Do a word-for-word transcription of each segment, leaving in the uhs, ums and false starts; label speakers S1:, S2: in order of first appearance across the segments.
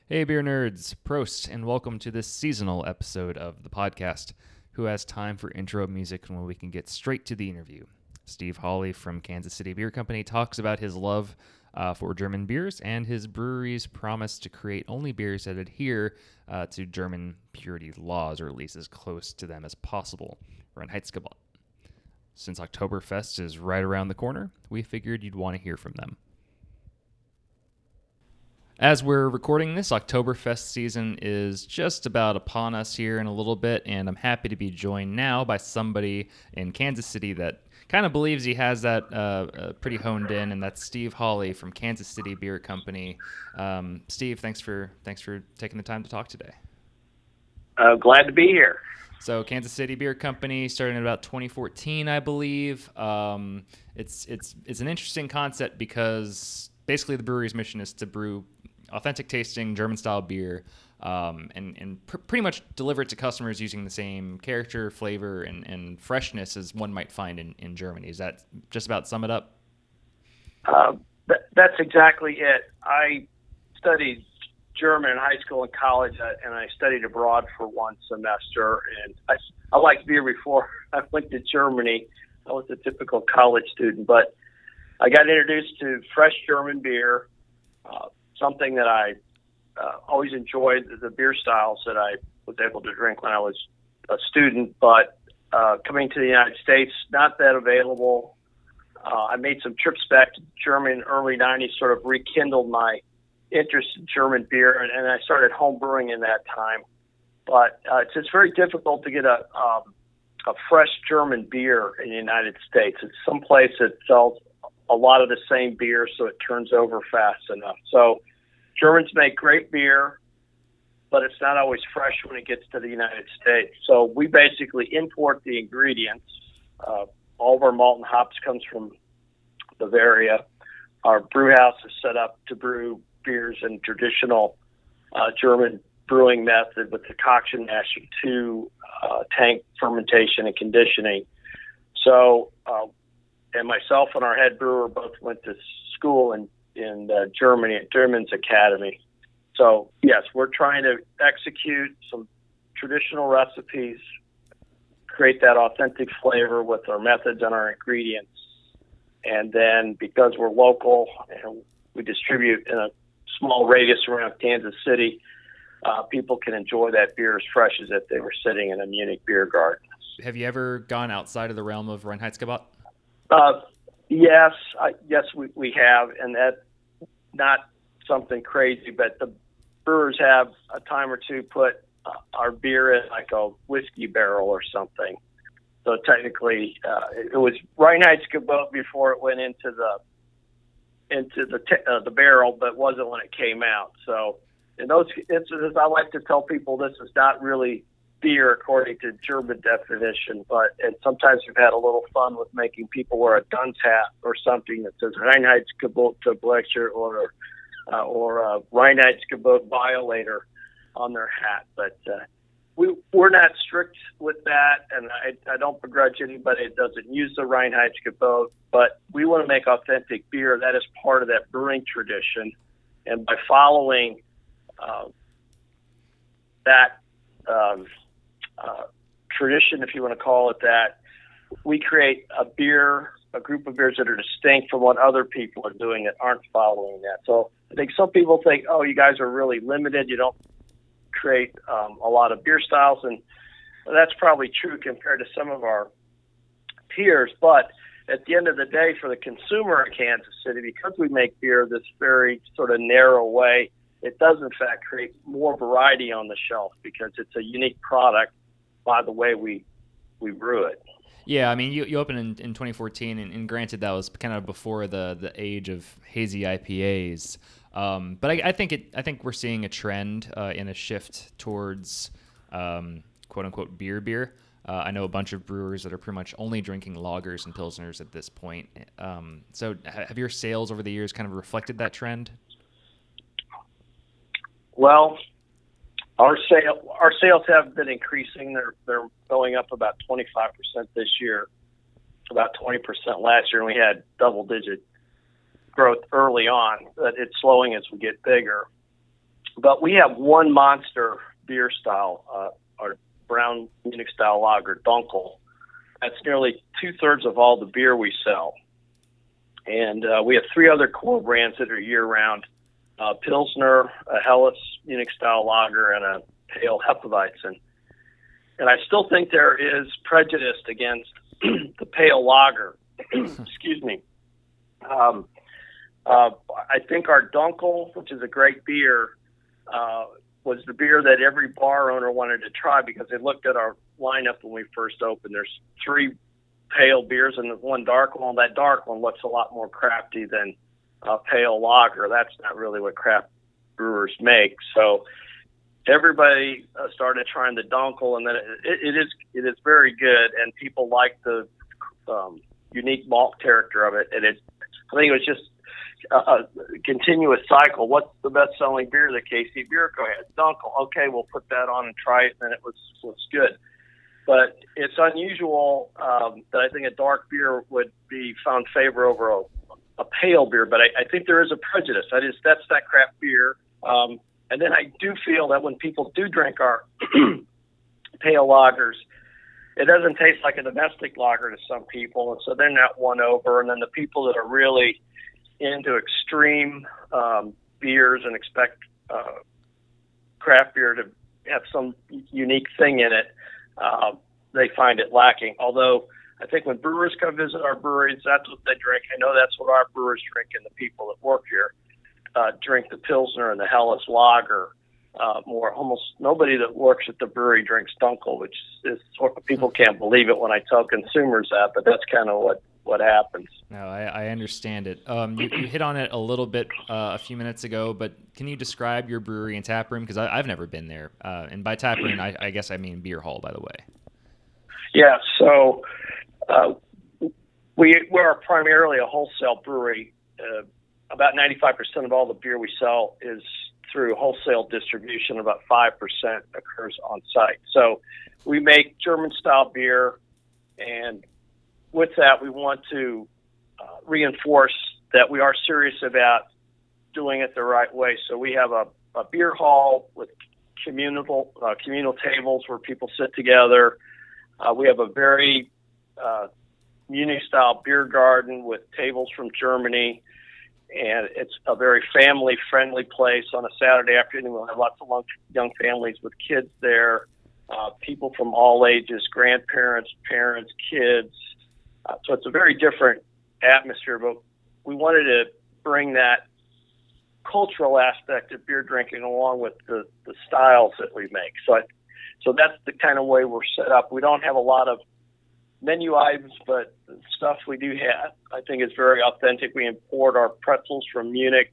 S1: Hey, beer nerds, Prost, and welcome to this seasonal episode of the podcast. Who has time for intro music when we can get straight to the interview? Steve Hawley from Kansas City Beer Company talks about his love uh, for German beers and his brewery's promise to create only beers that adhere uh, to German purity laws, or at least as close to them as possible. Reinheitsgebot. Since Oktoberfest is right around the corner, we figured you'd want to hear from them. As we're recording this, Oktoberfest season is just about upon us here in a little bit, and I'm happy to be joined now by somebody in Kansas City that kind of believes he has that uh, uh, pretty honed in, and that's Steve Hawley from Kansas City Beer Company. Um, Steve, thanks for thanks for taking the time to talk today.
S2: Uh, glad to be here.
S1: So Kansas City Beer Company started in about twenty fourteen, I believe. Um, it's it's it's an interesting concept because basically the brewery's mission is to brew authentic tasting German style beer um, and, and pr- pretty much deliver it to customers using the same character, flavor, and, and freshness as one might find in, in Germany. Is that just about sum it up?
S2: Uh, th- that's exactly it. I studied German in high school and college, uh, and I studied abroad for one semester. And I, I liked beer before I went to Germany. I was a typical college student, but I got introduced to fresh German beer, uh, something that I uh, always enjoyed, the beer styles that I was able to drink when I was a student. But uh, coming to the United States, not that available. Uh, I made some trips back to Germany in the early nineties, sort of rekindled my interest in German beer, and, and I started home brewing in that time. But uh, it's, it's very difficult to get a um, a fresh German beer in the United States. It's someplace that sells a lot of the same beer, so it turns over fast enough. So Germans make great beer, but it's not always fresh when it gets to the United States. So we basically import the ingredients. Uh, all of our malt and hops comes from Bavaria. Our brew house is set up to brew beers in traditional uh, German brewing method with decoction mashing to uh, tank fermentation and conditioning. So, uh, and myself and our head brewer both went to school in, in uh, Germany at German's Academy. So, yes, we're trying to execute some traditional recipes, create that authentic flavor with our methods and our ingredients. And then because we're local and we distribute in a small radius around Kansas City, uh, people can enjoy that beer as fresh as if they were sitting in a Munich beer garden.
S1: Have you ever gone outside of the realm of Reinheitsgebot?
S2: Uh, yes, I, yes, we, we have, and that's not something crazy, but the brewers have a time or two put uh, our beer in like a whiskey barrel or something. So technically, uh, it, it was Reinheitsgebot before it went into the into the t- uh, the barrel, but wasn't when it came out. So in those instances, I like to tell people this is not really beer according to German definition, but and sometimes we've had a little fun with making people wear a dunce hat or something that says Reinheitsgebot to Blecher or uh, or uh, Reinheitsgebot violator on their hat. But uh, we we're not strict with that, and I, I don't begrudge anybody that doesn't use the Reinheitsgebot. But we want to make authentic beer. That is part of that brewing tradition, and by following uh, that. Um, Uh, tradition, if you want to call it that, we create a beer, a group of beers that are distinct from what other people are doing that aren't following that. So I think some people think, oh, you guys are really limited. You don't create um, a lot of beer styles. And that's probably true compared to some of our peers. But at the end of the day, for the consumer in Kansas City, because we make beer this very sort of narrow way, it does, in fact, create more variety on the shelf because it's a unique product by the way we we brew it.
S1: Yeah, I mean, you, you opened in, in twenty fourteen, and, and granted that was kind of before the, the age of hazy I P As. Um, but I, I think it I think we're seeing a trend uh, in a shift towards um, quote unquote beer beer. Uh, I know a bunch of brewers that are pretty much only drinking lagers and pilsners at this point. Um, so have your sales over the years kind of reflected that trend?
S2: Well, Our sale, our sales have been increasing. They're they're going up about twenty-five percent this year, about twenty percent last year, and we had double-digit growth early on. But it's slowing as we get bigger. but we have one monster beer style, uh, our brown Munich style lager, Dunkel. That's nearly two thirds of all the beer we sell. And uh, we have three other core brands that are year round: uh, Pilsner, a Helles Munich style lager, and a pale Hefeweizen. And I still think there is prejudice against the pale lager. Excuse me. Um, uh, I think our Dunkel, which is a great beer, uh, was the beer that every bar owner wanted to try because they looked at our lineup when we first opened. There's three pale beers and one dark one. That dark one looks a lot more crafty than a pale lager. That's not really what craft brewers make. So everybody uh, started trying the Dunkel, and then it, it is it is very good, and people like the um, unique malt character of it. And it, I think it was just a, a continuous cycle. What's the best-selling beer that K C Bierco had? Dunkel. Okay, we'll put that on and try it, and then it was was good. But it's unusual um, that I think a dark beer would be found favor over a, a pale beer. But I, I think there is a prejudice. That is that's that craft beer. Um, And then I do feel that when people do drink our pale lagers, it doesn't taste like a domestic lager to some people, and so they're not won over. And then the people that are really into extreme um, beers and expect uh, craft beer to have some unique thing in it, uh, they find it lacking. Although I think when brewers come visit our breweries, that's what they drink. I know that's what our brewers drink and the people that work here. Uh, drink the Pilsner and the Helles lager uh, more. Almost nobody that works at the brewery drinks Dunkel, which is sort of, people can't believe it when I tell consumers that, but that's kind of what, what happens.
S1: No, I, I understand it. Um, you, you hit on it a little bit uh, a few minutes ago, but can you describe your brewery and tap room? Because I've never been there. Uh, and by tap room, I, I guess I mean beer hall, by the way.
S2: Yeah, so uh, we, we're primarily a wholesale brewery. Uh, About ninety-five percent of all the beer we sell is through wholesale distribution. About five percent occurs on site. So we make German-style beer, and with that, we want to uh, reinforce that we are serious about doing it the right way. So we have a, a beer hall with communal, uh, communal tables where people sit together. Uh, we have a very uh, Munich-style beer garden with tables from Germany. And it's a very family-friendly place. On a Saturday afternoon, we'll have lots of young families with kids there, uh, people from all ages, grandparents, parents, kids. Uh, so it's a very different atmosphere, but we wanted to bring that cultural aspect of beer drinking along with the, the styles that we make. So, I, so that's the kind of way we're set up. We don't have a lot of menu items, but the stuff we do have, I think, is very authentic. We import our pretzels from Munich,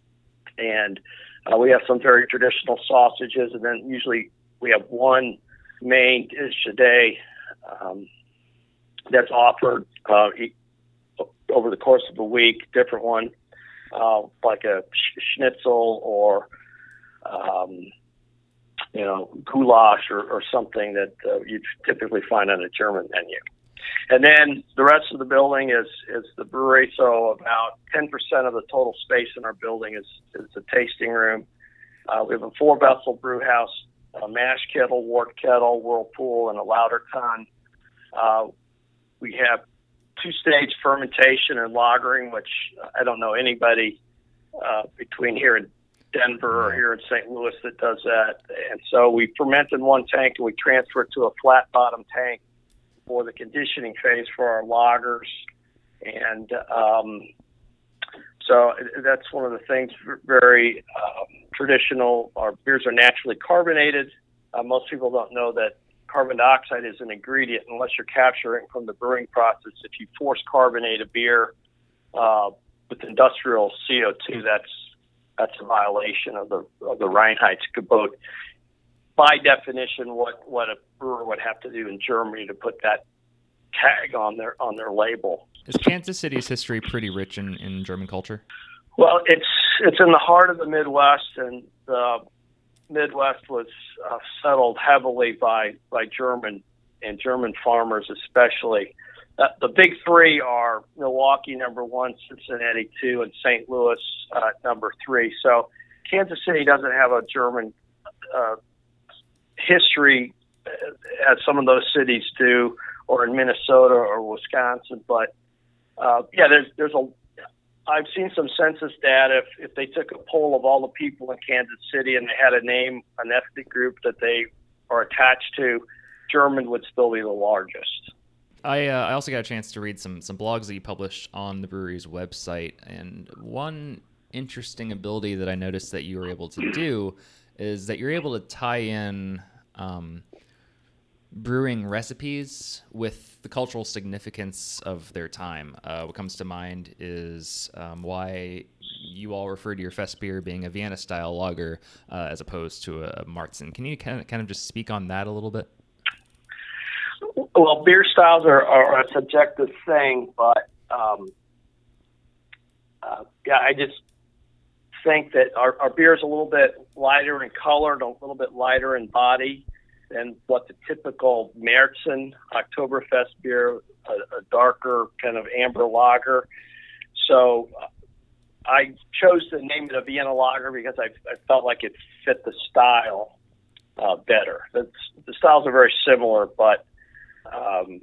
S2: and uh, we have some very traditional sausages, and then usually we have one main dish a day um, that's offered uh, over the course of a week, different one, uh, like a sh- schnitzel or um, you know, goulash or, or something that uh, you typically find on a German menu. And then the rest of the building is, is the brewery. So about ten percent of the total space in our building is, is a tasting room. Uh, we have a four vessel brew house, a mash kettle, wort kettle, whirlpool, and a lauter ton. Uh, we have two stage fermentation and lagering, which I don't know anybody uh, between here and Denver or here in Saint Louis that does that. And so we ferment in one tank and we transfer it to a flat bottom tank for the conditioning phase for our lagers. And um, so that's one of the things very um, traditional. Our beers are naturally carbonated. Uh, most people don't know that carbon dioxide is an ingredient unless you're capturing from the brewing process. If you force carbonate a beer uh, with industrial C O two, that's That's a violation of the of the Reinheitsgebot. By definition, what, what a brewer would have to do in Germany to put that tag on their on their label.
S1: Is Kansas City's history pretty rich in, in German culture?
S2: Well, it's it's in the heart of the Midwest, and the Midwest was uh, settled heavily by by German and German farmers, especially. Uh, the big three are Milwaukee, number one, Cincinnati, two, and Saint Louis, uh, number three. So Kansas City doesn't have a German uh, history as some of those cities do, or in Minnesota or Wisconsin. But uh, yeah, there's there's a I've seen some census data. If, if they took a poll of all the people in Kansas City and they had a name, an ethnic group that they are attached to, German would still be the largest.
S1: I uh, I also got a chance to read some some blogs that you published on the brewery's website, and one interesting ability that I noticed that you were able to do is that you're able to tie in um, brewing recipes with the cultural significance of their time. Uh, what comes to mind is um, why you all refer to your fest beer being a Vienna-style lager uh, as opposed to a Märzen. Can you kind of kind of just speak on that a little bit?
S2: Well, beer styles are, are a subjective thing, but um, uh, yeah, I just think that our, our beer is a little bit lighter in color, a little bit lighter in body than what the typical Märzen Oktoberfest beer, a, a darker kind of amber lager. So uh, I chose to name it a Vienna lager because I, I felt like it fit the style uh, better. It's, the styles are very similar, but um,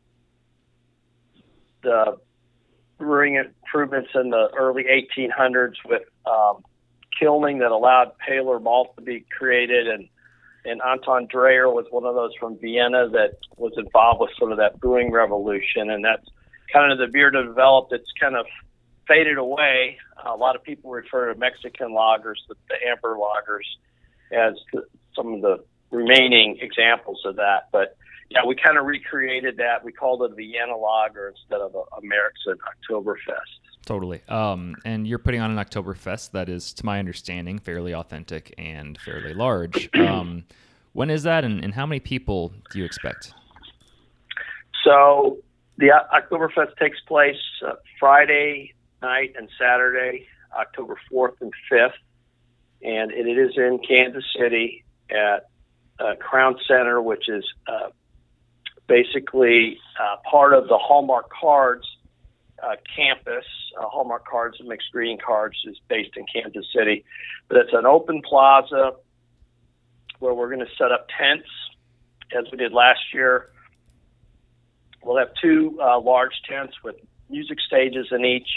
S2: the brewing improvements in the early eighteen hundreds with um, kilning that allowed paler malt to be created, and and Anton Dreher was one of those from Vienna that was involved with sort of that brewing revolution, and that's kind of the beer that developed. It's kind of faded away. A lot of people refer to Mexican lagers, the, the amber lagers, as the, some of the remaining examples of that. But yeah, we kind of recreated that. We called it a Vienna lager instead of a, a Märzen Oktoberfest.
S1: Totally. Um, and you're putting on an Oktoberfest that is, to my understanding, fairly authentic and fairly large. Um, when is that, and, and how many people do you expect?
S2: So the Oktoberfest takes place uh, Friday night and Saturday, October fourth and fifth, and it is in Kansas City at uh, Crown Center, which is uh, basically uh, part of the Hallmark Cards uh, campus. Uh, Hallmark Cards and Mixed Green Cards is based in Kansas City, but it's an open plaza where we're going to set up tents as we did last year. We'll have two uh, large tents with music stages in each.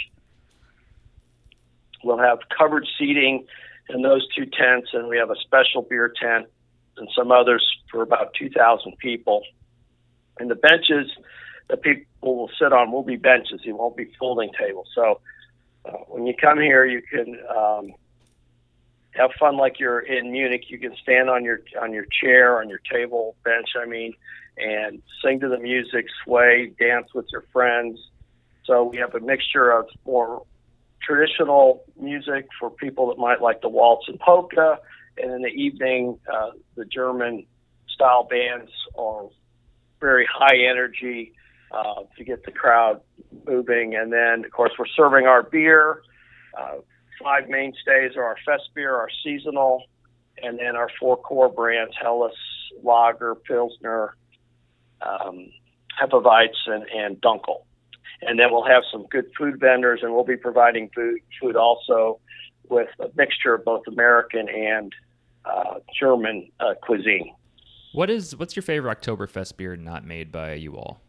S2: We'll have covered seating in those two tents, and we have a special beer tent and some others for about two thousand people. And the benches that people will sit on will be benches. It won't be folding tables. So uh, when you come here, you can um, have fun like you're in Munich. You can stand on your on your chair, on your table, bench, I mean, and sing to the music, sway, dance with your friends. So we have a mixture of more traditional music for people that might like the waltz and polka, and in the evening, uh, the German style bands are very high energy uh, to get the crowd moving. And then, of course, we're serving our beer. Uh, five mainstays are our fest beer, our seasonal, and then our four core brands: Helles, Lager, Pilsner, um, Hefeweizen, and Dunkel. And then we'll have some good food vendors, and we'll be providing food, food also with a mixture of both American and uh, German uh, cuisine.
S1: What is what's your favorite Oktoberfest beer not made by you all?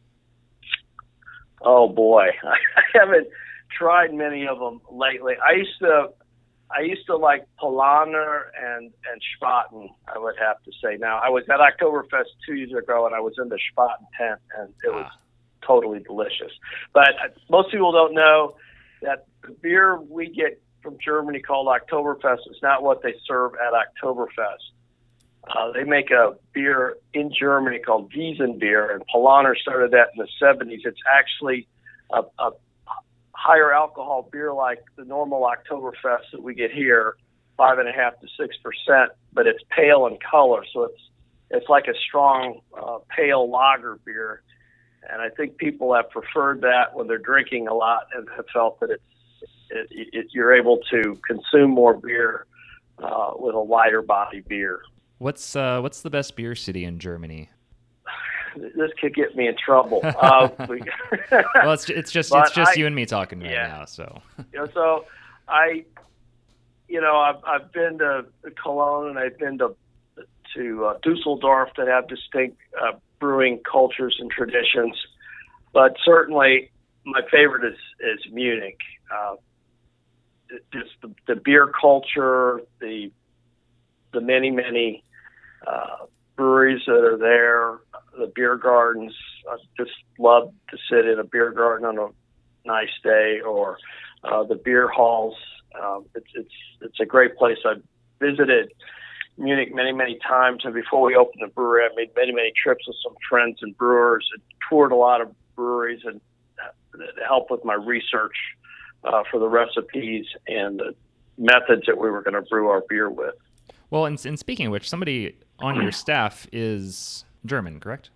S2: Oh boy, I haven't tried many of them lately. I used to, I used to like Polaner and and Spaten, I would have to say. Now I was at Oktoberfest two years ago, and I was in the Spaten tent, and it was ah. totally delicious. But most people don't know that the beer we get from Germany called Oktoberfest is not what they serve at Oktoberfest. Uh, they make a beer in Germany called Wiesenbier, and Polaner started that in the seventies. It's actually a, a higher alcohol beer like the normal Oktoberfest that we get here, five and a half to six percent, but it's pale in color, so it's it's like a strong uh, pale lager beer. And I think people have preferred that when they're drinking a lot, and have felt that it's it, it, you're able to consume more beer uh, with a lighter body beer.
S1: What's uh, what's the best beer city in Germany?
S2: This could get me in trouble. Uh,
S1: well, it's it's just it's just I, you and me talking right yeah. now. So
S2: you know, so I you know, I've I've been to Cologne and I've been to to uh, Dusseldorf that have distinct uh, brewing cultures and traditions, but certainly my favorite is is Munich. Uh, just the, the beer culture, the the many many uh, breweries that are there, the beer gardens. I just love to sit in a beer garden on a nice day, or uh, the beer halls. Um, it's it's it's a great place. I've visited Munich many many times, and before we opened the brewery, I made many many trips with some friends and brewers, and toured a lot of breweries, and to help with my research uh, for the recipes and the methods that we were going to brew our beer with.
S1: Well, and, and speaking of which, somebody on your staff is German, correct?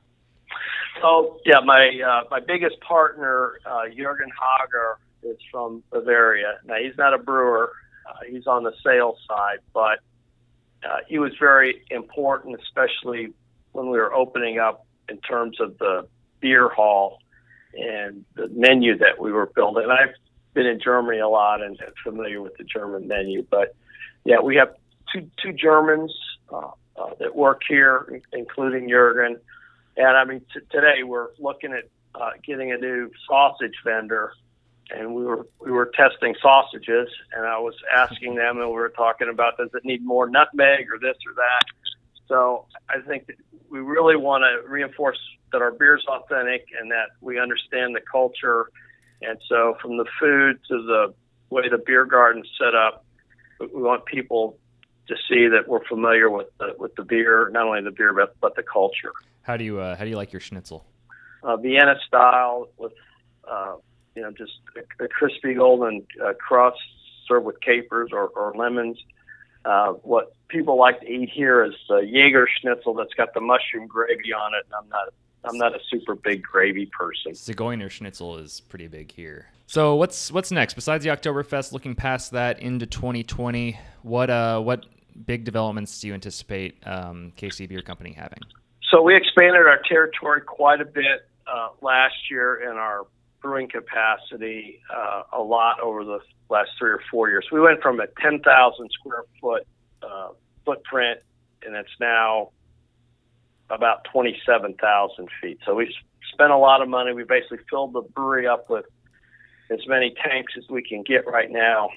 S2: So yeah, my uh, my biggest partner, uh, Jürgen Hager, is from Bavaria. Now he's not a brewer; uh, he's on the sales side, but uh, he was very important, especially when we were opening up in terms of the beer hall and the menu that we were building. And I've been in Germany a lot and familiar with the German menu, but yeah, we have two two Germans uh, uh, that work here, including Jürgen. And I mean, t- today we're looking at uh, getting a new sausage vendor, and we were we were testing sausages, and I was asking them, and we were talking about, does it need more nutmeg or this or that? So I think that we really want to reinforce that our beer is authentic and that we understand the culture. And so from the food to the way the beer garden's set up, we want people to see that we're familiar with the, with the beer, not only the beer, but, but the culture.
S1: How do you uh, how do you like your schnitzel?
S2: Uh, Vienna style with, uh, you know, just a, a crispy golden uh, crust served with capers or, or lemons. Uh, what people like to eat here is the Jaeger schnitzel that's got the mushroom gravy on it. And I'm not I'm not a super big gravy person.
S1: Zigeuner schnitzel is pretty big here. So what's what's next besides the Oktoberfest? Looking past that into twenty twenty, what uh what big developments do you anticipate um, K C Beer Company having?
S2: So we expanded our territory quite a bit uh, last year in our brewing capacity uh, a lot over the last three or four years. We went from a ten thousand square foot uh, footprint, and it's now about twenty-seven thousand feet. So we spent a lot of money. We basically filled the brewery up with as many tanks as we can get right now.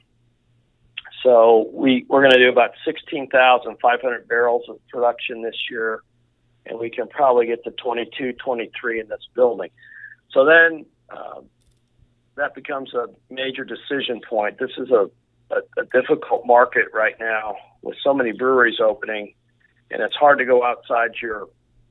S2: So we, we're going to do about sixteen thousand five hundred barrels of production this year, and we can probably get to twenty-two, twenty-three in this building. So then uh, that becomes a major decision point. This is a, a, a difficult market right now with so many breweries opening, and it's hard to go outside your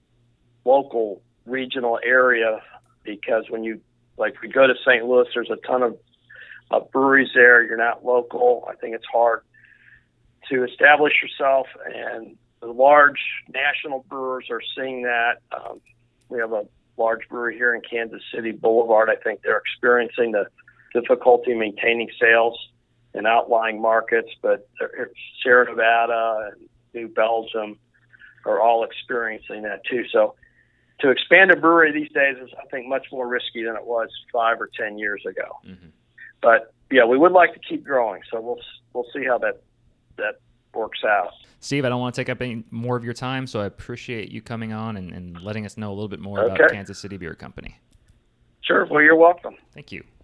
S2: local regional area, because when you, like we go to Saint Louis, there's a ton of uh, breweries there. You're not local. I think it's hard to establish yourself, and the large national brewers are seeing that. Um, we have a large brewery here in Kansas City Boulevard. I think they're experiencing the difficulty maintaining sales in outlying markets, but Sierra Nevada and New Belgium are all experiencing that too. So to expand a brewery these days is, I think, much more risky than it was five or ten years ago. Mm-hmm. But yeah, we would like to keep growing. So we'll we'll see how that that works out.
S1: Steve, I don't want to take up any more of your time, so I appreciate you coming on and, and letting us know a little bit more
S2: okay.
S1: about Kansas City Beer Company.
S2: Sure. Well, you're welcome.
S1: Thank you.